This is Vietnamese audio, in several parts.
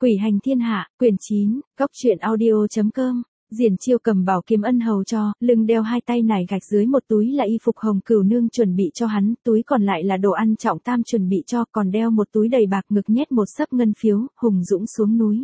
Quỷ hành thiên hạ, quyển 9, góc truyện audio.com. Diển Chiêu cầm bảo kiếm ân hầu cho, lưng đeo hai tay nải gạch dưới một túi là y phục hồng cửu nương chuẩn bị cho hắn, túi còn lại là đồ ăn trọng tam chuẩn bị cho, còn đeo một túi đầy bạc, ngực nhét một xấp ngân phiếu, hùng dũng xuống núi.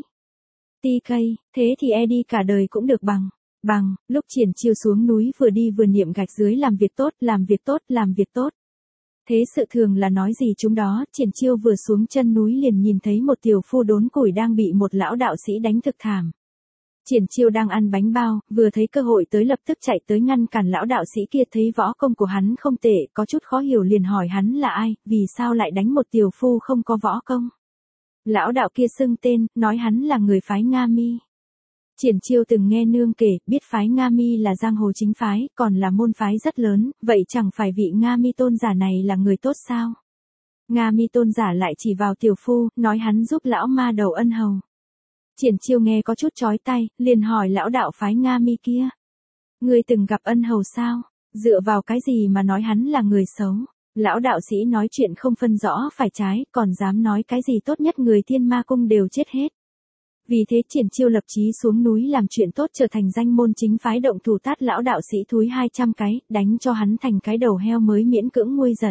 TK, thế thì e đi cả đời cũng được bằng, lúc Triển Chiêu xuống núi vừa đi vừa niệm gạch dưới làm việc tốt, làm việc tốt, làm việc tốt. Thế sự thường là nói gì chúng đó, Triển Chiêu vừa xuống chân núi liền nhìn thấy một tiểu phu đốn củi đang bị một lão đạo sĩ đánh thực thảm. Triển Chiêu đang ăn bánh bao, vừa thấy cơ hội tới lập tức chạy tới ngăn cản lão đạo sĩ kia, thấy võ công của hắn không tệ, có chút khó hiểu liền hỏi hắn là ai, vì sao lại đánh một tiểu phu không có võ công. Lão đạo kia xưng tên, nói hắn là người phái Nga Mi. Triển Chiêu từng nghe nương kể, biết phái Nga Mi là giang hồ chính phái, còn là môn phái rất lớn, vậy chẳng phải vị Nga Mi tôn giả này là người tốt sao? Nga Mi tôn giả lại chỉ vào tiểu phu, nói hắn giúp lão ma đầu ân hầu. Triển Chiêu nghe có chút chói tai, liền hỏi lão đạo phái Nga Mi kia. Ngươi từng gặp ân hầu sao? Dựa vào cái gì mà nói hắn là người xấu? Lão đạo sĩ nói chuyện không phân rõ phải trái, còn dám nói cái gì tốt nhất người Thiên Ma Cung đều chết hết. Vì thế Triển Chiêu lập chí xuống núi làm chuyện tốt, trở thành danh môn chính phái, động thủ tát lão đạo sĩ thúi 200 cái, đánh cho hắn thành cái đầu heo mới miễn cưỡng nguôi giận.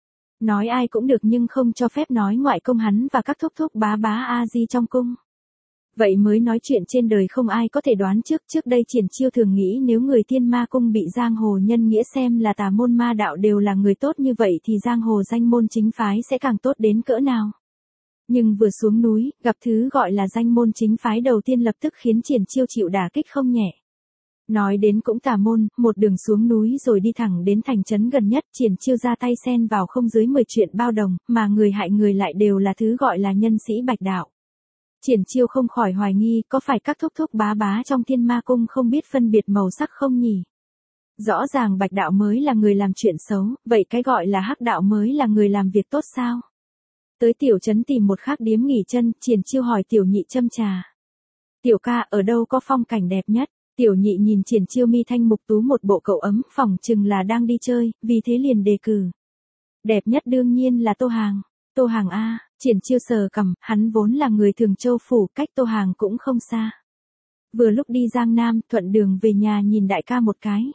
Nói ai cũng được nhưng không cho phép nói ngoại công hắn và các thúc thúc bá bá a di trong cung. Vậy mới nói chuyện trên đời không ai có thể đoán trước đây Triển Chiêu thường nghĩ nếu người Thiên Ma Cung bị giang hồ nhân nghĩa xem là tà môn ma đạo đều là người tốt như vậy thì giang hồ danh môn chính phái sẽ càng tốt đến cỡ nào. Nhưng vừa xuống núi, gặp thứ gọi là danh môn chính phái đầu tiên lập tức khiến Triển Chiêu chịu đả kích không nhẹ. Nói đến cũng tà môn, một đường xuống núi rồi đi thẳng đến thành trấn gần nhất, Triển Chiêu ra tay xen vào không dưới 10 chuyện bao đồng, mà người hại người lại đều là thứ gọi là nhân sĩ bạch đạo. Triển Chiêu không khỏi hoài nghi, có phải các thúc thúc bá bá trong Thiên Ma Cung không biết phân biệt màu sắc không nhỉ? Rõ ràng bạch đạo mới là người làm chuyện xấu, vậy cái gọi là hắc đạo mới là người làm việc tốt sao? Tới tiểu trấn tìm một khác điếm nghỉ chân, Triển Chiêu hỏi tiểu nhị châm trà. Tiểu ca, ở đâu có phong cảnh đẹp nhất? Tiểu nhị nhìn Triển Chiêu mi thanh mục tú một bộ cậu ấm, phỏng chừng là đang đi chơi, vì thế liền đề cử. Đẹp nhất đương nhiên là Tô Hàng. Tô Hàng a, Triển Chiêu sờ cằm, hắn vốn là người Thường Châu phủ, cách Tô Hàng cũng không xa. Vừa lúc đi Giang Nam, thuận đường về nhà nhìn đại ca một cái.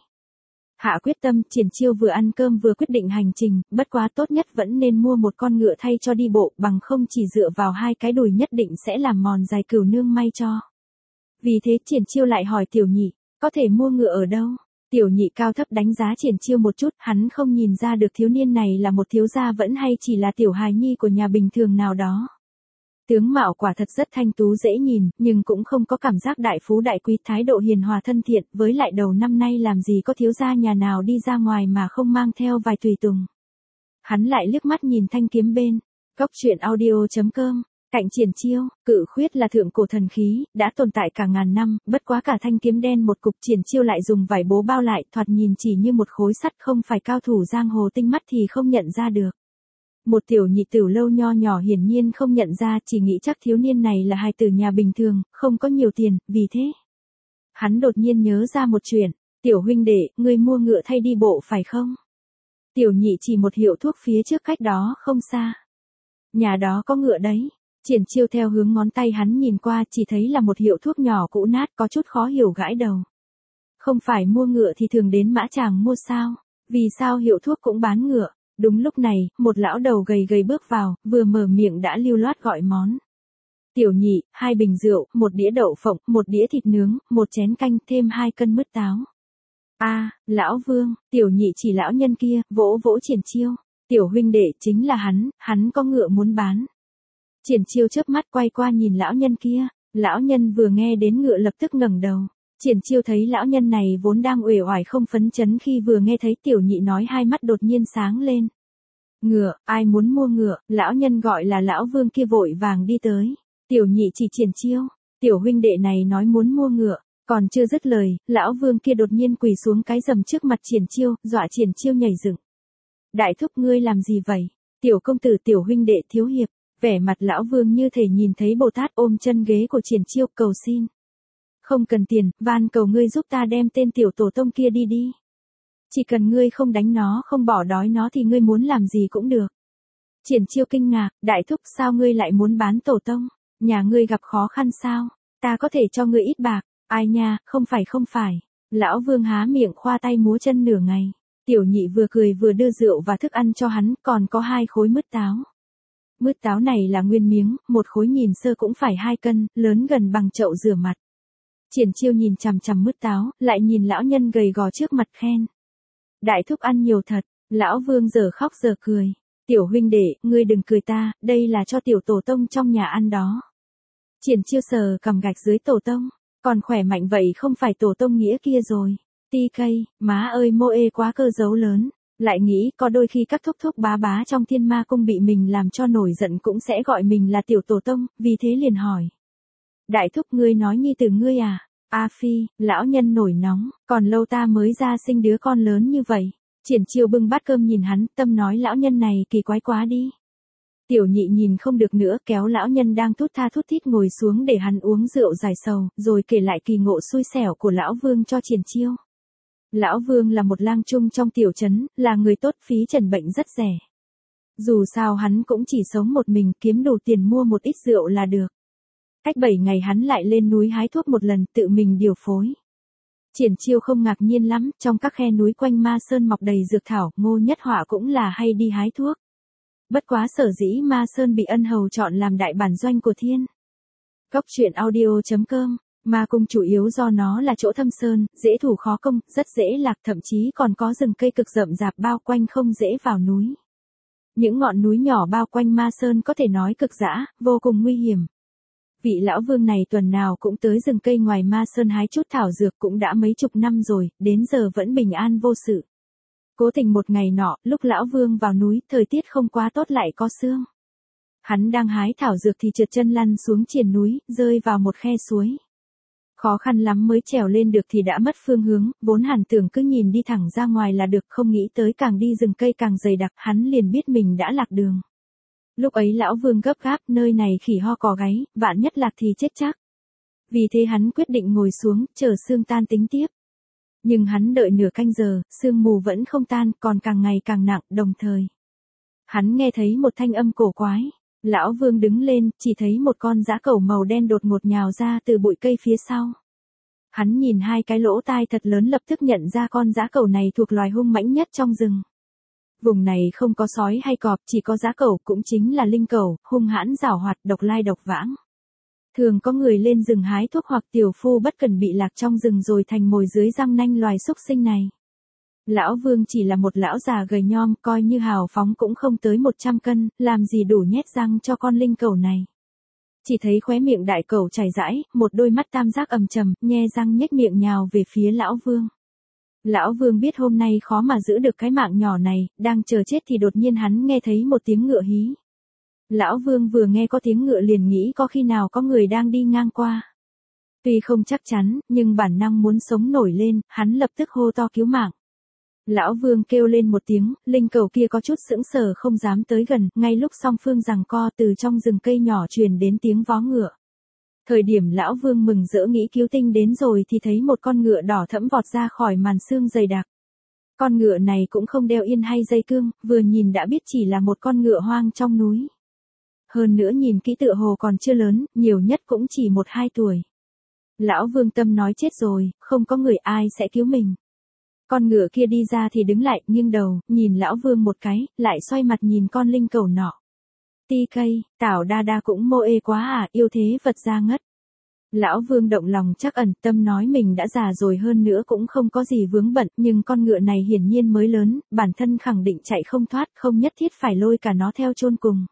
Hạ quyết tâm, Triển Chiêu vừa ăn cơm vừa quyết định hành trình, bất quá tốt nhất vẫn nên mua một con ngựa thay cho đi bộ, bằng không chỉ dựa vào hai cái đùi nhất định sẽ làm mòn dài cửu nương may cho. Vì thế Triển Chiêu lại hỏi tiểu nhị, có thể mua ngựa ở đâu? Tiểu nhị cao thấp đánh giá Triển Chiêu một chút, hắn không nhìn ra được thiếu niên này là một thiếu gia vẫn hay chỉ là tiểu hài nhi của nhà bình thường nào đó. Tướng mạo quả thật rất thanh tú dễ nhìn, nhưng cũng không có cảm giác đại phú đại quý, thái độ hiền hòa thân thiện, với lại đầu năm nay làm gì có thiếu gia nhà nào đi ra ngoài mà không mang theo vài tùy tùng. Hắn lại liếc mắt nhìn thanh kiếm bên, góc truyện audio.com. Cạnh Triển Chiêu, cự khuyết là thượng cổ thần khí, đã tồn tại cả ngàn năm, bất quá cả thanh kiếm đen một cục, Triển Chiêu lại dùng vải bố bao lại, thoạt nhìn chỉ như một khối sắt, không phải cao thủ giang hồ tinh mắt thì không nhận ra được. Một tiểu nhị tiểu lâu nho nhỏ hiển nhiên không nhận ra, chỉ nghĩ chắc thiếu niên này là hài tử nhà bình thường, không có nhiều tiền, vì thế. Hắn đột nhiên nhớ ra một chuyện, tiểu huynh đệ, ngươi mua ngựa thay đi bộ phải không? Tiểu nhị chỉ một hiệu thuốc phía trước cách đó không xa. Nhà đó có ngựa đấy. Triển Chiêu theo hướng ngón tay hắn nhìn qua, chỉ thấy là một hiệu thuốc nhỏ cũ nát, có chút khó hiểu gãi đầu. Không phải mua ngựa thì thường đến mã tràng mua sao? Vì sao hiệu thuốc cũng bán ngựa? Đúng lúc này, một lão đầu gầy gầy bước vào, vừa mở miệng đã lưu loát gọi món. Tiểu nhị, 2 bình rượu, 1 đĩa đậu phộng, 1 đĩa thịt nướng, 1 chén canh, thêm 2 cân mứt táo. A, lão Vương, tiểu nhị chỉ lão nhân kia, vỗ vỗ Triển Chiêu. Tiểu huynh đệ chính là hắn có ngựa muốn bán. Triển Chiêu chớp mắt quay qua nhìn lão nhân kia, lão nhân vừa nghe đến ngựa lập tức ngẩng đầu. Triển Chiêu thấy lão nhân này vốn đang uể oải không phấn chấn, khi vừa nghe thấy tiểu nhị nói hai mắt đột nhiên sáng lên. Ngựa, ai muốn mua ngựa? Lão nhân gọi là lão Vương kia vội vàng đi tới. Tiểu nhị chỉ Triển Chiêu, tiểu huynh đệ này nói muốn mua ngựa, còn chưa dứt lời, lão Vương kia đột nhiên quỳ xuống cái rầm trước mặt Triển Chiêu, dọa Triển Chiêu nhảy dựng. Đại thúc ngươi làm gì vậy? Tiểu công tử, tiểu huynh đệ thiếu hiệp. Vẻ mặt lão Vương như thể nhìn thấy Bồ Tát, ôm chân ghế của Triển Chiêu cầu xin. Không cần tiền, van cầu ngươi giúp ta đem tên tiểu tổ tông kia đi. Chỉ cần ngươi không đánh nó, không bỏ đói nó thì ngươi muốn làm gì cũng được. Triển Chiêu kinh ngạc, đại thúc sao ngươi lại muốn bán tổ tông? Nhà ngươi gặp khó khăn sao? Ta có thể cho ngươi ít bạc. Ai nha, không phải. Lão Vương há miệng khoa tay múa chân nửa ngày. Tiểu nhị vừa cười vừa đưa rượu và thức ăn cho hắn, còn có 2 khối mứt táo. Mứt táo này là nguyên miếng, một khối nhìn sơ cũng phải 2 cân, lớn gần bằng chậu rửa mặt. Triển Chiêu nhìn chằm chằm mứt táo, lại nhìn lão nhân gầy gò trước mặt khen. Đại thúc ăn nhiều thật. Lão Vương giờ khóc giờ cười. Tiểu huynh đệ, ngươi đừng cười ta, đây là cho tiểu tổ tông trong nhà ăn đó. Triển Chiêu sờ cầm gạch dưới tổ tông. Còn khỏe mạnh vậy không phải tổ tông nghĩa kia rồi. TK, má ơi mô ê quá cơ dấu lớn. Lại nghĩ có đôi khi các thúc thúc bá bá trong Thiên Ma Cung bị mình làm cho nổi giận cũng sẽ gọi mình là tiểu tổ tông, vì thế liền hỏi. Đại thúc ngươi nói nhi tử ngươi à? A Phi, lão nhân nổi nóng, còn lâu ta mới ra sinh đứa con lớn như vậy. Triển Chiêu bưng bát cơm nhìn hắn, tâm nói lão nhân này kỳ quái quá đi. Tiểu nhị nhìn không được nữa, kéo lão nhân đang thút tha thút thít ngồi xuống để hắn uống rượu giải sầu, rồi kể lại kỳ ngộ xui xẻo của lão Vương cho Triển Chiêu. Lão Vương là một lang trung trong tiểu trấn, là người tốt, phí trần bệnh rất rẻ. Dù sao hắn cũng chỉ sống một mình, kiếm đủ tiền mua một ít rượu là được. Cách 7 ngày hắn lại lên núi hái thuốc một lần, tự mình điều phối. Triển Chiêu không ngạc nhiên lắm, trong các khe núi quanh Ma Sơn mọc đầy dược thảo, Ngô Nhất Họa cũng là hay đi hái thuốc. Bất quá sở dĩ Ma Sơn bị ân hầu chọn làm đại bản doanh của thiên. Cốc truyện audio.com, Ma Cung chủ yếu do nó là chỗ thâm sơn, dễ thủ khó công, rất dễ lạc, thậm chí còn có rừng cây cực rậm rạp bao quanh không dễ vào núi. Những ngọn núi nhỏ bao quanh Ma Sơn có thể nói cực dã, vô cùng nguy hiểm. Vị lão Vương này tuần nào cũng tới rừng cây ngoài Ma Sơn hái chút thảo dược, cũng đã mấy chục năm rồi, đến giờ vẫn bình an vô sự. Cố tình một ngày nọ, lúc lão Vương vào núi, thời tiết không quá tốt lại có sương. Hắn đang hái thảo dược thì trượt chân lăn xuống triền núi, rơi vào một khe suối. Khó khăn lắm mới trèo lên được thì đã mất phương hướng, vốn hẳn tưởng cứ nhìn đi thẳng ra ngoài là được, không nghĩ tới càng đi rừng cây càng dày đặc, hắn liền biết mình đã lạc đường. Lúc ấy lão Vương gấp gáp, nơi này khỉ ho cò gáy, vạn nhất lạc thì chết chắc. Vì thế hắn quyết định ngồi xuống, chờ sương tan tính tiếp. Nhưng hắn đợi nửa canh giờ, sương mù vẫn không tan, còn càng ngày càng nặng, đồng thời. Hắn nghe thấy một thanh âm cổ quái. Lão Vương đứng lên, chỉ thấy một con dã cẩu màu đen đột ngột nhào ra từ bụi cây phía sau. Hắn nhìn 2 cái lỗ tai thật lớn, lập tức nhận ra con dã cẩu này thuộc loài hung mãnh nhất trong rừng. Vùng này không có sói hay cọp, chỉ có dã cẩu, cũng chính là linh cẩu, hung hãn giảo hoạt, độc lai độc vãng. Thường có người lên rừng hái thuốc hoặc tiểu phu bất cần bị lạc trong rừng rồi thành mồi dưới răng nanh loài xúc sinh này. Lão Vương chỉ là một lão già gầy nhom, coi như hào phóng cũng không tới 100 cân, làm gì đủ nhét răng cho con linh cẩu này. Chỉ thấy khóe miệng đại cẩu chảy rãi, một đôi mắt tam giác ầm trầm, nhe răng nhếch miệng nhào về phía lão Vương. Lão Vương biết hôm nay khó mà giữ được cái mạng nhỏ này, đang chờ chết thì đột nhiên hắn nghe thấy một tiếng ngựa hí. Lão Vương vừa nghe có tiếng ngựa liền nghĩ có khi nào có người đang đi ngang qua. Tuy không chắc chắn, nhưng bản năng muốn sống nổi lên, hắn lập tức hô to cứu mạng. Lão Vương kêu lên một tiếng, linh cẩu kia có chút sững sờ không dám tới gần, ngay lúc song phương giằng co từ trong rừng cây nhỏ truyền đến tiếng vó ngựa. Thời điểm lão Vương mừng rỡ nghĩ cứu tinh đến rồi thì thấy một con ngựa đỏ thẫm vọt ra khỏi màn sương dày đặc. Con ngựa này cũng không đeo yên hay dây cương, vừa nhìn đã biết chỉ là một con ngựa hoang trong núi. Hơn nữa nhìn kỹ tựa hồ còn chưa lớn, nhiều nhất cũng chỉ 1-2 tuổi. Lão Vương tâm nói chết rồi, không có người ai sẽ cứu mình. Con ngựa kia đi ra thì đứng lại, nghiêng đầu, nhìn lão Vương một cái, lại xoay mặt nhìn con linh cẩu nọ. TK, Tảo Đa Đa cũng mô ê quá à, yêu thế vật ra ngất. Lão Vương động lòng chắc ẩn, tâm nói mình đã già rồi, hơn nữa cũng không có gì vướng bận, nhưng con ngựa này hiển nhiên mới lớn, bản thân khẳng định chạy không thoát, không nhất thiết phải lôi cả nó theo chôn cùng.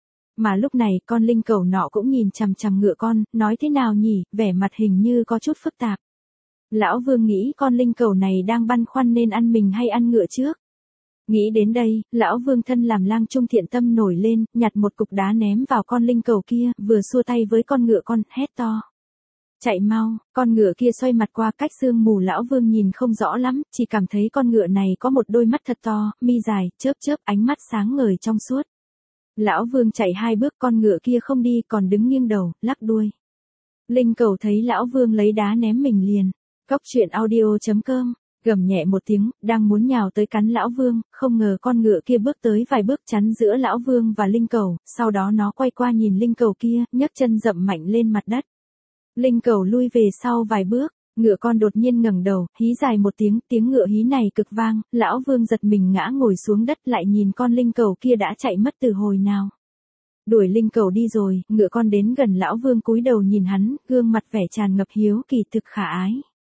Mà lúc này, con linh cẩu nọ cũng nhìn chằm chằm ngựa con, nói thế nào nhỉ, vẻ mặt hình như có chút phức tạp. Lão Vương nghĩ con linh cẩu này đang băn khoăn nên ăn mình hay ăn ngựa trước. Nghĩ đến đây, lão Vương thân làm lang trung thiện tâm nổi lên, nhặt một cục đá ném vào con linh cẩu kia, vừa xua tay với con ngựa con, hét to. Chạy mau, con ngựa kia xoay mặt qua cách sương mù, lão Vương nhìn không rõ lắm, chỉ cảm thấy con ngựa này có một đôi mắt thật to, mi dài, chớp chớp, ánh mắt sáng ngời trong suốt. Lão Vương chạy 2 bước, con ngựa kia không đi, còn đứng nghiêng đầu, lắc đuôi. Linh cẩu thấy lão Vương lấy đá ném mình liền. Cốc truyện audio.com Gầm nhẹ một tiếng, đang muốn nhào tới cắn lão Vương, không ngờ con ngựa kia bước tới vài bước chắn giữa lão Vương và linh cầu, sau đó nó quay qua nhìn linh cầu kia, nhấc chân dậm mạnh lên mặt đất. Linh cầu lui về sau vài bước, ngựa con đột nhiên ngẩng đầu, hí dài một tiếng, tiếng ngựa hí này cực vang, lão Vương giật mình ngã ngồi xuống đất lại nhìn con linh cầu kia đã chạy mất từ hồi nào. Đuổi linh cầu đi rồi, ngựa con đến gần lão Vương cúi đầu nhìn hắn, gương mặt vẻ tràn ngập hiếu kỳ thực khả ái.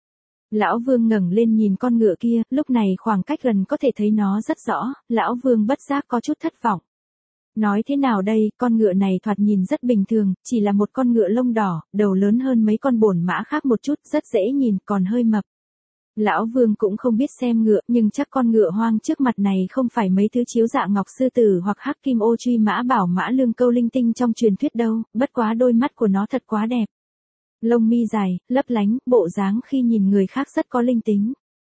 Lão Vương ngẩng lên nhìn con ngựa kia, lúc này khoảng cách gần có thể thấy nó rất rõ, lão Vương bất giác có chút thất vọng. Nói thế nào đây, con ngựa này thoạt nhìn rất bình thường, chỉ là một con ngựa lông đỏ, đầu lớn hơn mấy con bổn mã khác một chút, rất dễ nhìn, còn hơi mập. Lão Vương cũng không biết xem ngựa, nhưng chắc con ngựa hoang trước mặt này không phải mấy thứ chiếu dạ ngọc sư tử hoặc hắc kim ô truy mã bảo mã lương câu linh tinh trong truyền thuyết đâu, bất quá đôi mắt của nó thật quá đẹp. Lông mi dài, lấp lánh, bộ dáng khi nhìn người khác rất có linh tính.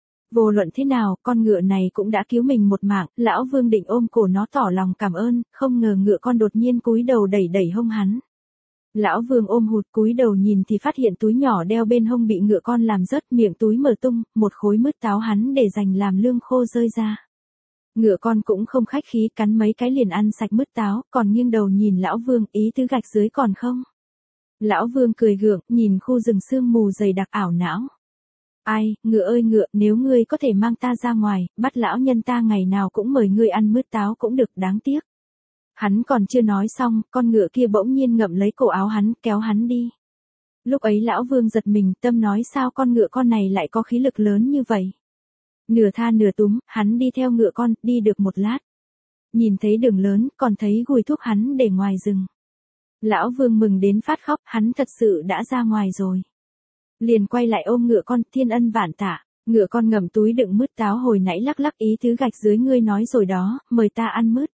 Vô luận thế nào, con ngựa này cũng đã cứu mình một mạng, lão Vương định ôm cổ nó tỏ lòng cảm ơn, không ngờ ngựa con đột nhiên cúi đầu đẩy đẩy hông hắn. Lão Vương ôm hụt cúi đầu nhìn thì phát hiện túi nhỏ đeo bên hông bị ngựa con làm rớt, miệng túi mở tung, một khối mứt táo hắn để dành làm lương khô rơi ra. Ngựa con cũng không khách khí cắn mấy cái liền ăn sạch mứt táo, còn nghiêng đầu nhìn lão Vương, ý tứ gạch dưới còn không? Lão Vương cười gượng, nhìn khu rừng sương mù dày đặc ảo não. Ai, ngựa ơi ngựa, nếu ngươi có thể mang ta ra ngoài, bắt lão nhân ta ngày nào cũng mời ngươi ăn mứt táo cũng được, đáng tiếc. Hắn còn chưa nói xong, con ngựa kia bỗng nhiên ngậm lấy cổ áo hắn, kéo hắn đi. Lúc ấy lão Vương giật mình, tâm nói sao con ngựa con này lại có khí lực lớn như vậy. Nửa tha nửa túm, hắn đi theo ngựa con, đi được một lát. Nhìn thấy đường lớn, còn thấy gùi thuốc hắn để ngoài rừng. Lão Vương mừng đến phát khóc, hắn thật sự đã ra ngoài rồi. Liền quay lại ôm ngựa con, thiên ân vạn tạ. Ngựa con ngậm túi đựng mứt táo hồi nãy lắc lắc, ý tứ gạch dưới ngươi nói rồi đó, mời ta ăn mứt.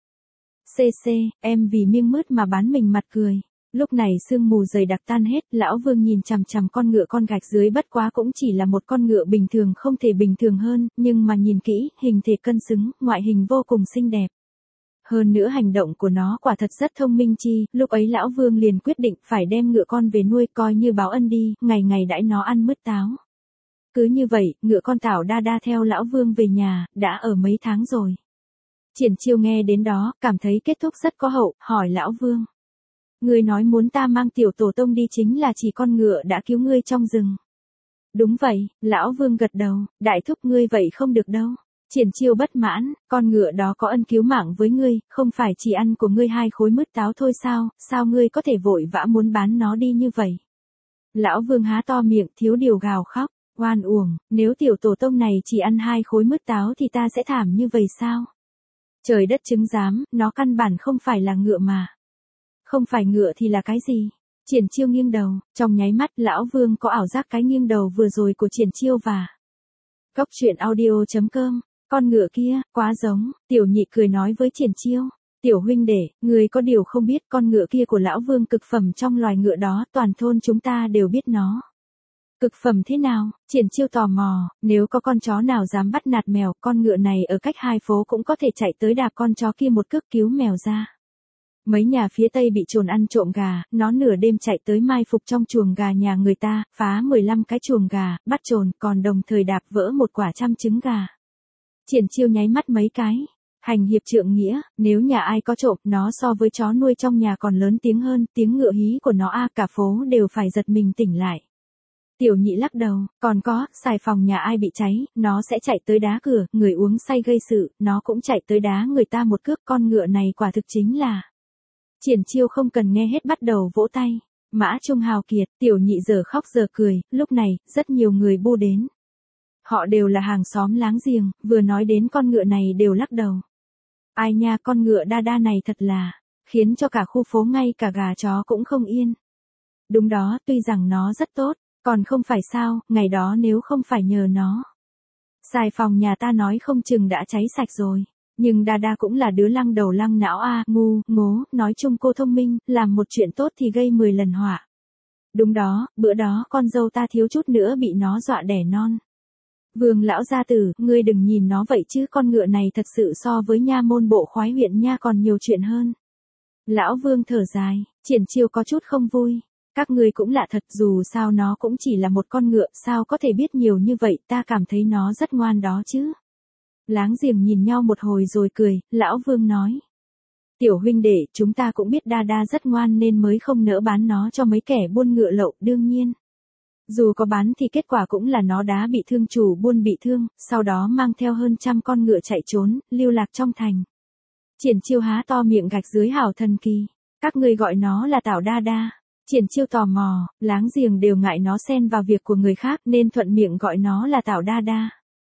Em vì miếng mứt mà bán mình mặt cười. Lúc này sương mù dày đặc tan hết, lão Vương nhìn chằm chằm con ngựa con gạch dưới, bất quá cũng chỉ là một con ngựa bình thường, không thể bình thường hơn, nhưng mà nhìn kỹ, hình thể cân xứng, ngoại hình vô cùng xinh đẹp. Hơn nữa hành động của nó quả thật rất thông minh chi, lúc ấy lão Vương liền quyết định phải đem ngựa con về nuôi coi như báo ân đi, ngày ngày đãi nó ăn mứt táo. Cứ như vậy, ngựa con Tảo Đa Đa theo lão Vương về nhà, đã ở mấy tháng rồi. Triển Chiêu nghe đến đó, cảm thấy kết thúc rất có hậu, hỏi lão Vương. Ngươi nói muốn ta mang tiểu tổ tông đi chính là chỉ con ngựa đã cứu ngươi trong rừng. Đúng vậy, lão Vương gật đầu, đại thúc ngươi vậy không được đâu. Triển Chiêu bất mãn, con ngựa đó có ân cứu mạng với ngươi, không phải chỉ ăn của ngươi 2 khối mứt táo thôi sao ngươi có thể vội vã muốn bán nó đi như vậy. Lão Vương há to miệng, thiếu điều gào khóc, oan uổng, nếu tiểu tổ tông này chỉ ăn 2 khối mứt táo thì ta sẽ thảm như vậy sao? Trời đất chứng giám, nó căn bản không phải là ngựa mà. Không phải ngựa thì là cái gì? Triển Chiêu nghiêng đầu, trong nháy mắt lão Vương có ảo giác cái nghiêng đầu vừa rồi của Triển Chiêu và Cốc truyện audio.com. Con ngựa kia, quá giống, Tiểu Nhị cười nói với Triển Chiêu. Tiểu huynh đệ, người có điều không biết con ngựa kia của lão Vương cực phẩm trong loài ngựa đó, toàn thôn chúng ta đều biết nó. Cực phẩm thế nào? Triển Chiêu tò mò, nếu có con chó nào dám bắt nạt mèo, con ngựa này ở cách 2 phố cũng có thể chạy tới đạp con chó kia một cước cứu mèo ra. Mấy nhà phía Tây bị trồn ăn trộm gà, nó nửa đêm chạy tới mai phục trong chuồng gà nhà người ta, phá 15 cái chuồng gà, bắt trồn, còn đồng thời đạp vỡ một quả trăm trứng gà. Triển Chiêu nháy mắt mấy cái. Hành hiệp trượng nghĩa, nếu nhà ai có trộm, nó so với chó nuôi trong nhà còn lớn tiếng hơn, tiếng ngựa hí của nó cả phố đều phải giật mình tỉnh lại. Tiểu Nhị lắc đầu, còn có, xài phòng nhà ai bị cháy, nó sẽ chạy tới đá cửa, người uống say gây sự, nó cũng chạy tới đá người ta một cước, con ngựa này quả thực chính là. Triển Chiêu không cần nghe hết bắt đầu vỗ tay. Mã Trung hào kiệt, Tiểu Nhị giờ khóc giờ cười, lúc này, rất nhiều người bu đến. Họ đều là hàng xóm láng giềng, vừa nói đến con ngựa này đều lắc đầu. Ai nha, con ngựa Đa Đa này thật là, khiến cho cả khu phố ngay cả gà chó cũng không yên. Đúng đó, tuy rằng nó rất tốt, còn không phải sao, ngày đó nếu không phải nhờ nó. Xài phòng nhà ta nói không chừng đã cháy sạch rồi. Nhưng Đa Đa cũng là đứa lăng đầu lăng não ngu, ngố, nói chung cô thông minh, làm một chuyện tốt thì gây 10 lần họa. Đúng đó, bữa đó con dâu ta thiếu chút nữa bị nó dọa đẻ non. Vương lão gia tử, ngươi đừng nhìn nó vậy chứ, con ngựa này thật sự so với nha môn bộ khoái huyện nha còn nhiều chuyện hơn. Lão Vương thở dài, Triển Chiêu có chút không vui. Các ngươi cũng lạ thật, dù sao nó cũng chỉ là một con ngựa, sao có thể biết nhiều như vậy, ta cảm thấy nó rất ngoan đó chứ. Láng giềng nhìn nhau một hồi rồi cười, lão Vương nói. Tiểu huynh đệ, chúng ta cũng biết Đa Đa rất ngoan nên mới không nỡ bán nó cho mấy kẻ buôn ngựa lậu, đương nhiên. Dù có bán thì kết quả cũng là nó đã bị thương chủ buôn bị thương, sau đó mang theo hơn 100 con ngựa chạy trốn, lưu lạc trong thành. Triển Chiêu há to miệng gạch dưới hảo thần kỳ. Các ngươi gọi nó là Tảo Đa Đa. Triển Chiêu tò mò, láng giềng đều ngại nó xen vào việc của người khác nên thuận miệng gọi nó là Tảo Đa Đa.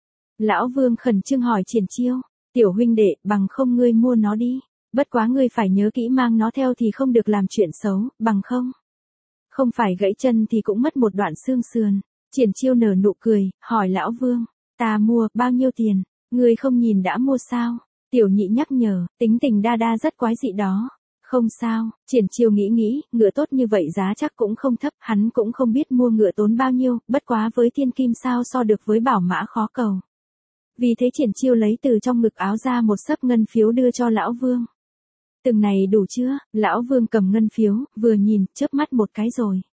Lão Vương khẩn trương hỏi Triển Chiêu, tiểu huynh đệ, bằng không ngươi mua nó đi. Bất quá ngươi phải nhớ kỹ mang nó theo thì không được làm chuyện xấu, bằng không. Không phải gãy chân thì cũng mất một đoạn xương sườn. Triển Chiêu nở nụ cười, hỏi lão Vương, ta mua, bao nhiêu tiền? Ngươi không nhìn đã mua sao? Tiểu nhị nhắc nhở, tính tình Đa Đa rất quái dị đó. Không sao, Triển Chiêu nghĩ, ngựa tốt như vậy giá chắc cũng không thấp, hắn cũng không biết mua ngựa tốn bao nhiêu, bất quá với thiên kim sao so được với bảo mã khó cầu. Vì thế Triển Chiêu lấy từ trong ngực áo ra một xấp ngân phiếu đưa cho lão Vương. Từng này đủ chưa? Lão Vương cầm ngân phiếu, vừa nhìn, chớp mắt một cái rồi.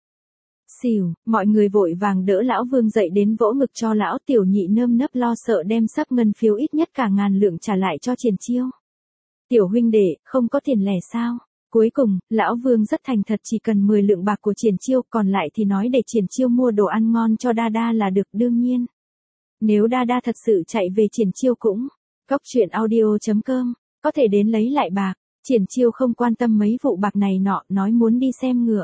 Xỉu, mọi người vội vàng đỡ lão Vương dậy đến vỗ ngực cho lão. Tiểu nhị nơm nớp lo sợ đem xấp ngân phiếu ít nhất cả 1000 lượng trả lại cho Triển Chiêu. Tiểu huynh đệ, không có tiền lẻ sao? Cuối cùng, lão Vương rất thành thật, chỉ cần 10 lượng bạc của Triển Chiêu, còn lại thì nói để Triển Chiêu mua đồ ăn ngon cho Đa Đa là được, đương nhiên. Nếu Đa Đa thật sự chạy về Triển Chiêu cũng, coctruyện.audio.com, có thể đến lấy lại bạc. Triển Chiêu không quan tâm mấy vụ bạc này nọ, nói muốn đi xem ngựa.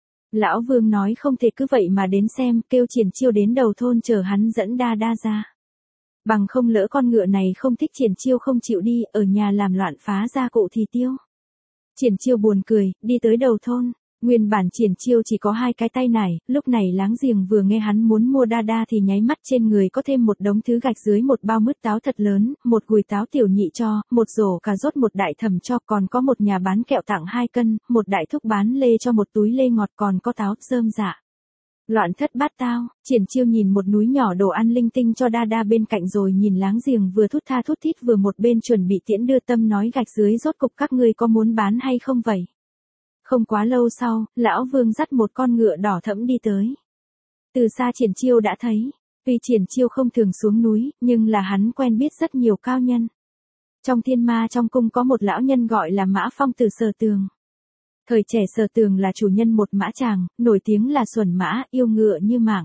Lão Vương nói không thể cứ vậy mà đến xem, kêu Triển Chiêu đến đầu thôn chờ hắn dẫn Đa Đa ra. Bằng không lỡ con ngựa này không thích Triển Chiêu không chịu đi, ở nhà làm loạn phá gia cụ thì tiêu. Triển Chiêu buồn cười, đi tới đầu thôn. Nguyên bản Triển Chiêu chỉ có 2 cái tay nải, lúc này láng giềng vừa nghe hắn muốn mua Đa Đa thì nháy mắt trên người có thêm một đống thứ gạch dưới một bao mứt táo thật lớn, một gùi táo tiểu nhị cho, một rổ cà rốt một đại thẩm cho, còn có một nhà bán kẹo tặng 2 cân, một đại thúc bán lê cho một túi lê ngọt, còn có táo, rơm dạ. Loạn thất bát tao, Triển Chiêu nhìn một núi nhỏ đồ ăn linh tinh cho Đa Đa bên cạnh rồi nhìn láng giềng vừa thút tha thút thít vừa một bên chuẩn bị tiễn đưa tâm nói gạch dưới rốt cục các ngươi có muốn bán hay không vậy? Không quá lâu sau, lão Vương dắt một con ngựa đỏ thẫm đi tới. Từ xa Triển Chiêu đã thấy, tuy Triển Chiêu không thường xuống núi, nhưng là hắn quen biết rất nhiều cao nhân. Trong Thiên Ma trong cung có một lão nhân gọi là Mã Phong Tử Sở Tường. Thời trẻ Sở Tường là chủ nhân một mã tràng, nổi tiếng là xuẩn mã, yêu ngựa như mạng.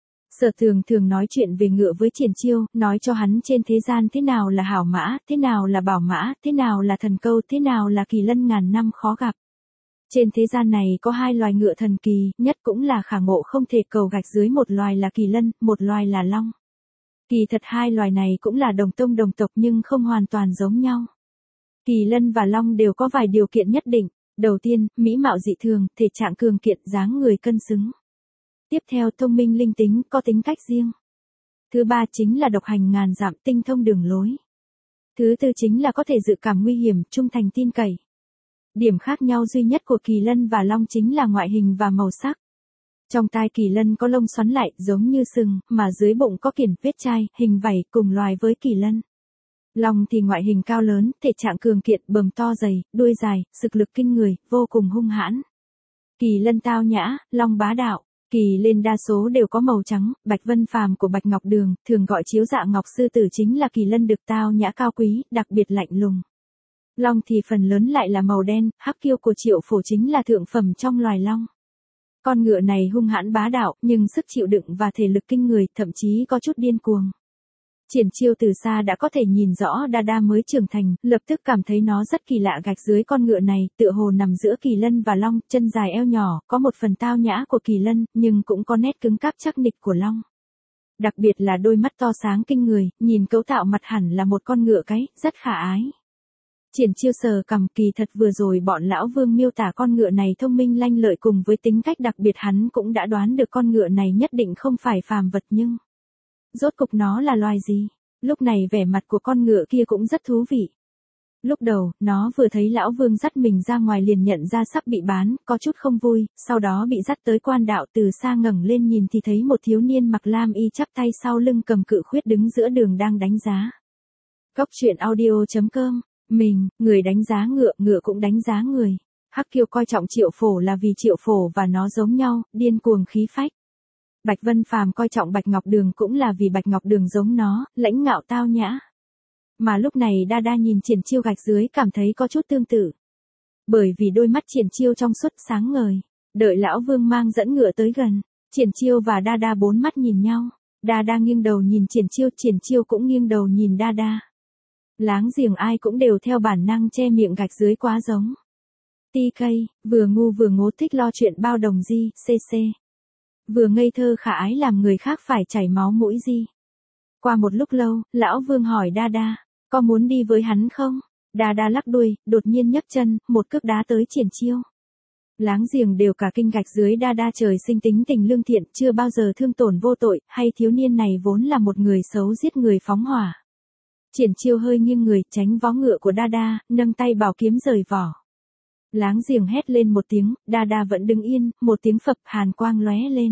Sở Tường thường nói chuyện về ngựa với Triển Chiêu, nói cho hắn trên thế gian thế nào là hảo mã, thế nào là bảo mã, thế nào là thần câu, thế nào là kỳ lân ngàn năm khó gặp. Trên thế gian này có 2 loài ngựa thần kỳ, nhất cũng là khả ngộ không thể cầu gạch dưới, một loài là kỳ lân, một loài là long. Kỳ thật 2 loài này cũng là đồng tông đồng tộc nhưng không hoàn toàn giống nhau. Kỳ lân và long đều có vài điều kiện nhất định. Đầu tiên, mỹ mạo dị thường, thể trạng cường kiện, dáng người cân xứng. Tiếp theo, thông minh linh tính, có tính cách riêng. Thứ 3 chính là độc hành ngàn dặm, tinh thông đường lối. Thứ 4 chính là có thể dự cảm nguy hiểm, trung thành tin cậy. Điểm khác nhau duy nhất của kỳ lân và long chính là ngoại hình và màu sắc. Trong tai kỳ lân có lông xoắn lại, giống như sừng, mà dưới bụng có kiển vết chai, hình vảy, cùng loài với kỳ lân. Long thì ngoại hình cao lớn, thể trạng cường kiện, bờm to dày, đuôi dài, thực lực kinh người, vô cùng hung hãn. Kỳ lân tao nhã, long bá đạo. Kỳ lân đa số đều có màu trắng, bạch vân phàm của Bạch Ngọc Đường, thường gọi chiếu dạ ngọc sư tử chính là kỳ lân được tao nhã cao quý, đặc biệt lạnh lùng. Long thì phần lớn lại là màu đen, hắc kiêu của Triệu Phổ chính là thượng phẩm trong loài long. Con ngựa này hung hãn bá đạo, nhưng sức chịu đựng và thể lực kinh người, thậm chí có chút điên cuồng. Triển Chiêu từ xa đã có thể nhìn rõ Đa Đa mới trưởng thành, lập tức cảm thấy nó rất kỳ lạ. Gạch dưới con ngựa này, tựa hồ nằm giữa kỳ lân và long, chân dài eo nhỏ, có một phần tao nhã của kỳ lân, nhưng cũng có nét cứng cáp chắc nịch của long. Đặc biệt là đôi mắt to sáng kinh người, nhìn cấu tạo mặt hẳn là một con ngựa cái, rất khả ái. Triển Chiêu sờ cằm, kỳ thật vừa rồi bọn lão Vương miêu tả con ngựa này thông minh lanh lợi cùng với tính cách đặc biệt, hắn cũng đã đoán được con ngựa này nhất định không phải phàm vật, nhưng rốt cục nó là loài gì? Lúc này vẻ mặt của con ngựa kia cũng rất thú vị. Lúc đầu, nó vừa thấy lão Vương dắt mình ra ngoài liền nhận ra sắp bị bán, có chút không vui, sau đó bị dắt tới quan đạo, từ xa ngẩng lên nhìn thì thấy một thiếu niên mặc lam y chắp tay sau lưng cầm cự khuyết đứng giữa đường đang đánh giá. Coctruyện.audio.com, người đánh giá ngựa, ngựa cũng đánh giá người. Hắc Kiêu coi trọng Triệu Phổ là vì Triệu Phổ và nó giống nhau, điên cuồng khí phách. Bạch Vân Phàm coi trọng Bạch Ngọc Đường cũng là vì Bạch Ngọc Đường giống nó, lãnh ngạo tao nhã. Mà lúc này Đa Đa nhìn Triển Chiêu gạch dưới cảm thấy có chút tương tự. Bởi vì đôi mắt Triển Chiêu trong suốt sáng ngời. Đợi lão Vương mang dẫn ngựa tới gần, Triển Chiêu và Đa Đa bốn mắt nhìn nhau. Đa Đa nghiêng đầu nhìn Triển Chiêu cũng nghiêng đầu nhìn Đa Đa. Láng giềng ai cũng đều theo bản năng che miệng gạch dưới quá giống. TK, vừa ngu vừa ngố thích lo chuyện bao đồng di, CC. Vừa ngây thơ khả ái làm người khác phải chảy máu mũi gì. Qua một lúc lâu, lão Vương hỏi Đa Đa, có muốn đi với hắn không? Đa Đa lắc đuôi, đột nhiên nhấc chân, một cước đá tới Triển Chiêu. Láng giềng đều cả kinh gạch dưới Đa Đa trời sinh tính tình lương thiện, chưa bao giờ thương tổn vô tội, hay thiếu niên này vốn là một người xấu giết người phóng hỏa. Triển Chiêu hơi nghiêng người, tránh vó ngựa của Đa Đa, nâng tay bảo kiếm rời vỏ. Láng giềng hét lên một tiếng, Đa Đa vẫn đứng yên, một tiếng phập hàn quang lóe lên.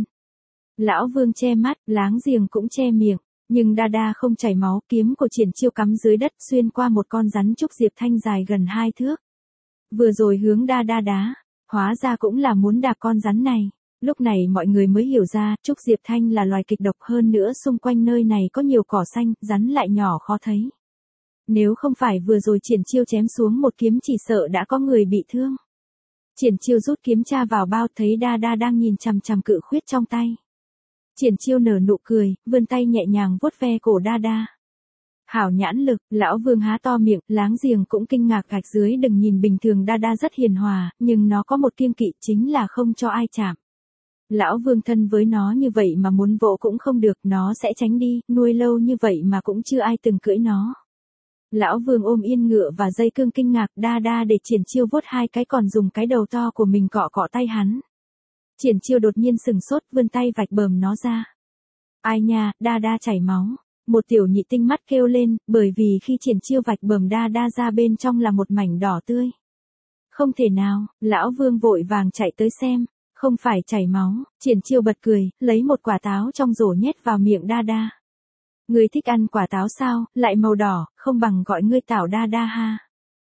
Lão Vương che mắt, láng giềng cũng che miệng, nhưng Đa Đa không chảy máu, kiếm của Triển Chiêu cắm dưới đất xuyên qua một con rắn trúc diệp thanh dài gần 2 thước. Vừa rồi hướng Đa Đa đá, hóa ra cũng là muốn đạp con rắn này. Lúc này mọi người mới hiểu ra, trúc diệp thanh là loài kịch độc, hơn nữa xung quanh nơi này có nhiều cỏ xanh, rắn lại nhỏ khó thấy. Nếu không phải vừa rồi Triển Chiêu chém xuống một kiếm chỉ sợ đã có người bị thương. Triển Chiêu rút kiếm tra vào bao, thấy Đa Đa đang nhìn chằm chằm cự khuyết trong tay. Triển Chiêu nở nụ cười, vươn tay nhẹ nhàng vuốt ve cổ Đa Đa. Hảo nhãn lực, lão Vương há to miệng, láng giềng cũng kinh ngạc gạch dưới đừng nhìn bình thường Đa Đa rất hiền hòa, nhưng nó có một kiêng kỵ chính là không cho ai chạm. Lão Vương thân với nó như vậy mà muốn vỗ cũng không được, nó sẽ tránh đi, nuôi lâu như vậy mà cũng chưa ai từng cưỡi nó. Lão Vương ôm yên ngựa và dây cương kinh ngạc Đa Đa để Triển Chiêu vuốt 2 cái còn dùng cái đầu to của mình cọ cọ tay hắn. Triển Chiêu đột nhiên sừng sốt vươn tay vạch bờm nó ra. Ai nha, Đa Đa chảy máu. Một tiểu nhị tinh mắt kêu lên, bởi vì khi Triển Chiêu vạch bờm Đa Đa ra bên trong là một mảnh đỏ tươi. Không thể nào, lão Vương vội vàng chạy tới xem, không phải chảy máu, Triển Chiêu bật cười, lấy một quả táo trong rổ nhét vào miệng Đa Đa. Ngươi thích ăn quả táo sao, lại màu đỏ, không bằng gọi ngươi tảo Đa Đa ha.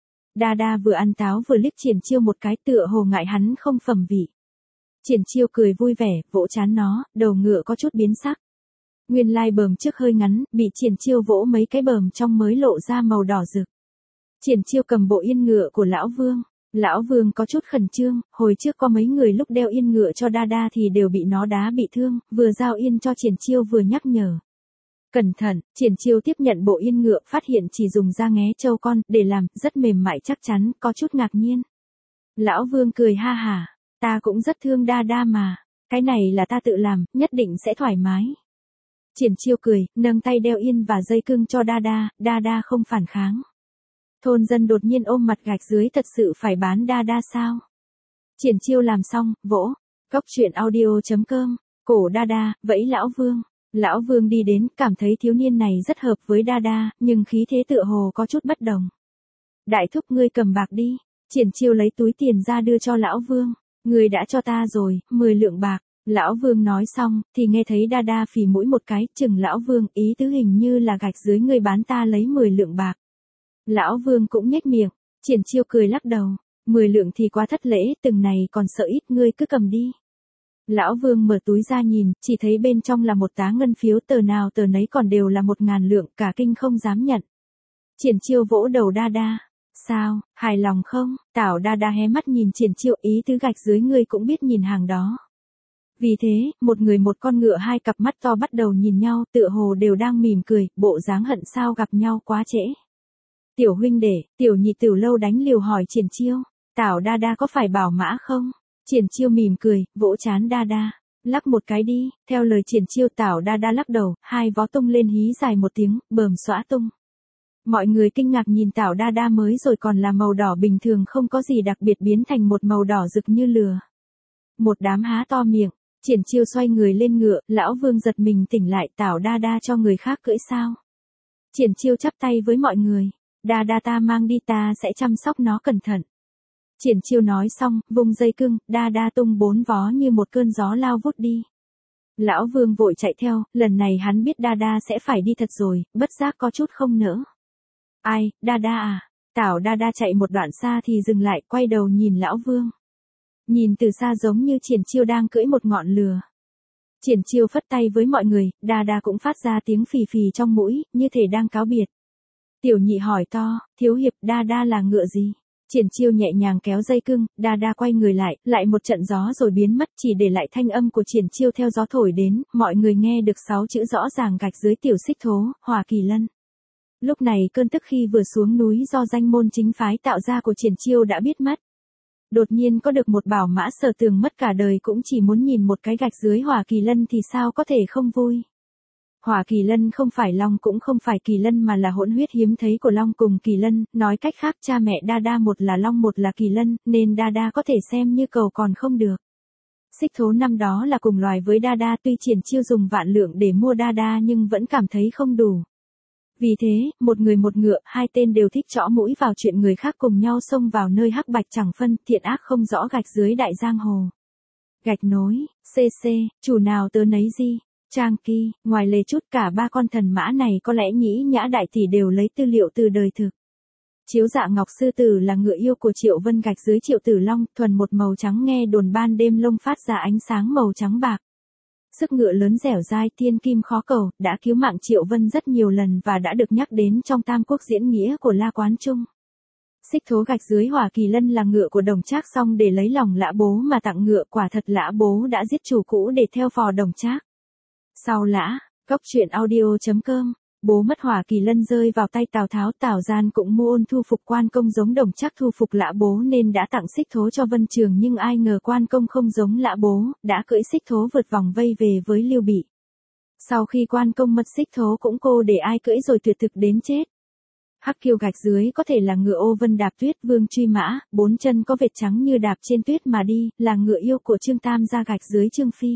Đa Đa vừa ăn táo vừa liếc Triển Chiêu một cái tựa hồ ngại hắn không phẩm vị. Triển Chiêu cười vui vẻ, vỗ trán nó, đầu ngựa có chút biến sắc. Nguyên lai bờm trước hơi ngắn, bị Triển Chiêu vỗ mấy cái bờm trong mới lộ ra màu đỏ rực. Triển Chiêu cầm bộ yên ngựa của lão Vương. Lão Vương có chút khẩn trương, hồi trước có mấy người lúc đeo yên ngựa cho Đa Đa thì đều bị nó đá bị thương, vừa giao yên cho Triển Chiêu vừa nhắc nhở. Cẩn thận, Triển Chiêu tiếp nhận bộ yên ngựa phát hiện chỉ dùng da nghé trâu con để làm, rất mềm mại chắc chắn, có chút ngạc nhiên. Lão Vương cười ha hả, ta cũng rất thương Đa Đa mà, cái này là ta tự làm, nhất định sẽ thoải mái. Triển Chiêu cười, nâng tay đeo yên và dây cương cho Đa Đa không phản kháng. Thôn dân đột nhiên ôm mặt gạch dưới thật sự phải bán Đa Đa sao? Triển Chiêu làm xong, vỗ, cóc truyện audio.com, cổ Đa Đa, vẫy lão Vương. Lão Vương đi đến, cảm thấy thiếu niên này rất hợp với Đa Đa, nhưng khí thế tựa hồ có chút bất đồng. Đại thúc ngươi cầm bạc đi. Triển Chiêu lấy túi tiền ra đưa cho lão Vương. Ngươi đã cho ta rồi, 10 lượng bạc. Lão Vương nói xong, thì nghe thấy Đa Đa phì mũi một cái, chừng lão Vương, ý tứ hình như là gạch dưới ngươi bán ta lấy 10 lượng bạc. Lão Vương cũng nhếch miệng, Triển Chiêu cười lắc đầu, 10 lượng thì quá thất lễ, từng này còn sợ ít, ngươi cứ cầm đi. Lão Vương mở túi ra nhìn, chỉ thấy bên trong là một tá ngân phiếu, tờ nào tờ nấy còn đều là 1.000 lượng, cả kinh không dám nhận. Triển Chiêu vỗ đầu Đa Đa, sao, hài lòng không? Tảo Đa Đa hé mắt nhìn Triển Chiêu, ý tứ gạch dưới ngươi cũng biết nhìn hàng đó. Vì thế, một người một con ngựa hai cặp mắt to bắt đầu nhìn nhau, tựa hồ đều đang mỉm cười, bộ dáng hận sao gặp nhau quá trễ. Tiểu huynh đệ, tiểu nhị Tiểu Lâu đánh liều hỏi Triển Chiêu, Tảo Đa Đa có phải bảo mã không? Triển Chiêu mỉm cười, vỗ trán Đa Đa, lắc một cái đi, theo lời Triển Chiêu Tảo Đa Đa lắc đầu, hai vó tung lên hí dài một tiếng, bờm xõa tung. Mọi người kinh ngạc nhìn Tảo Đa Đa mới rồi còn là màu đỏ bình thường không có gì đặc biệt biến thành một màu đỏ rực như lửa. Một đám há to miệng, Triển Chiêu xoay người lên ngựa, lão Vương giật mình tỉnh lại Tảo Đa Đa cho người khác cưỡi sao. Triển Chiêu chắp tay với mọi người, Đa Đa ta mang đi ta sẽ chăm sóc nó cẩn thận. Triển Chiêu nói xong, vung dây cương, Đa Đa tung 4 vó như một cơn gió lao vút đi. Lão Vương vội chạy theo, lần này hắn biết Đa Đa sẽ phải đi thật rồi, bất giác có chút không nỡ. Ai, Đa Đa à, Tảo Đa Đa chạy một đoạn xa thì dừng lại, quay đầu nhìn lão Vương. Nhìn từ xa giống như Triển Chiêu đang cưỡi một ngọn lừa. Triển Chiêu phất tay với mọi người, Đa Đa cũng phát ra tiếng phì phì trong mũi, như thể đang cáo biệt. Tiểu nhị hỏi to, thiếu hiệp, Đa Đa là ngựa gì? Triển Chiêu nhẹ nhàng kéo dây cưng, Đa Đa quay người lại một trận gió rồi biến mất, chỉ để lại thanh âm của Triển Chiêu theo gió thổi đến, mọi người nghe được 6 chữ rõ ràng gạch dưới tiểu xích thố, Hỏa Kỳ Lân. Lúc này cơn tức khi vừa xuống núi do danh môn chính phái tạo ra của Triển Chiêu đã biết mất. Đột nhiên có được một bảo mã Sở Tường mất cả đời cũng chỉ muốn nhìn một cái gạch dưới Hỏa Kỳ Lân thì sao có thể không vui. Hỏa Kỳ Lân không phải long cũng không phải kỳ lân mà là hỗn huyết hiếm thấy của long cùng kỳ lân, nói cách khác cha mẹ Đa Đa một là long một là kỳ lân, nên Đa Đa có thể xem như cầu còn không được. Xích thố năm đó là cùng loài với Đa Đa, tuy Triển Chiêu dùng vạn lượng để mua Đa Đa nhưng vẫn cảm thấy không đủ. Vì thế, một người một ngựa, hai tên đều thích chõ mũi vào chuyện người khác, cùng nhau xông vào nơi hắc bạch chẳng phân, thiện ác không rõ gạch dưới đại giang hồ. Gạch nối, CC, chủ nào tớ nấy gì. Trang Kỳ, ngoài lề chút cả ba con thần mã này có lẽ Nhĩ Nhã đại tỷ đều lấy tư liệu từ đời thực. Chiếu Dạ Ngọc Sư Tử là ngựa yêu của Triệu Vân gạch dưới Triệu Tử Long, thuần một màu trắng, nghe đồn ban đêm lông phát ra ánh sáng màu trắng bạc. Sức ngựa lớn dẻo dai, thiên kim khó cầu, đã cứu mạng Triệu Vân rất nhiều lần và đã được nhắc đến trong Tam Quốc diễn nghĩa của La Quán Trung. Xích thố gạch dưới Hỏa Kỳ Lân là ngựa của Đồng Trác, xong để lấy lòng Lã Bố mà tặng ngựa, quả thật Lã Bố đã giết chủ cũ để theo phò Đồng Trác. Sau Lã, Cốc truyện audio.com, bố mất Hỏa Kỳ Lân rơi vào tay Tào Tháo, Tào Gian cũng mưu ôn thu phục Quan Công giống Đồng Trác thu phục Lã Bố nên đã tặng xích thố cho Vân Trường, nhưng ai ngờ Quan Công không giống Lã Bố, đã cưỡi xích thố vượt vòng vây về với Lưu Bị. Sau khi Quan Công mất xích thố cũng cô để ai cưỡi rồi tuyệt thực đến chết. Hắc Kiêu gạch dưới có thể là ngựa Ô Vân đạp tuyết, Vương Truy Mã, 4 chân có vệt trắng như đạp trên tuyết mà đi, là ngựa yêu của Trương Tam gia gạch dưới Trương Phi.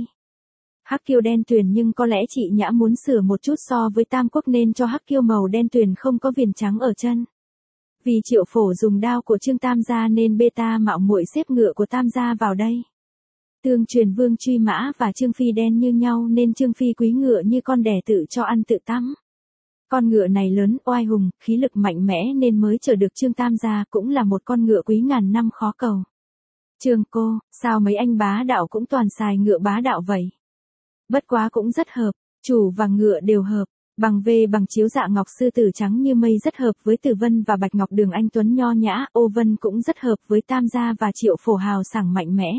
Hắc Kiêu đen tuyền, nhưng có lẽ chị Nhã muốn sửa một chút so với Tam Quốc nên cho Hắc Kiêu màu đen tuyền không có viền trắng ở chân. Vì Triệu Phổ dùng đao của Trương Tam gia nên beta mạo muội xếp ngựa của Tam gia vào đây. Tương truyền Vương Truy Mã và Trương Phi đen như nhau nên Trương Phi quý ngựa như con đẻ tự cho ăn tự tắm. Con ngựa này lớn, oai hùng, khí lực mạnh mẽ nên mới chở được Trương Tam gia, cũng là một con ngựa quý ngàn năm khó cầu. Trương cô, sao mấy anh bá đạo cũng toàn xài ngựa bá đạo vậy? Bất quá cũng rất hợp, chủ và ngựa đều hợp, bằng về bằng Chiếu Dạ Ngọc Sư Tử trắng như mây rất hợp với Tử Vân và Bạch Ngọc Đường anh tuấn nho nhã, Ô Vân cũng rất hợp với Tam gia và Triệu Phổ hào sảng mạnh mẽ.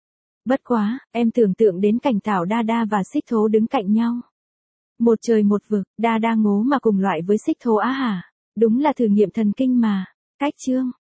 Bất quá, em tưởng tượng đến cảnh Tảo Đa Đa và xích thố đứng cạnh nhau. Một trời một vực, Đa Đa ngố mà cùng loại với xích thố á hả? Đúng là thử nghiệm thần kinh mà. Cách chương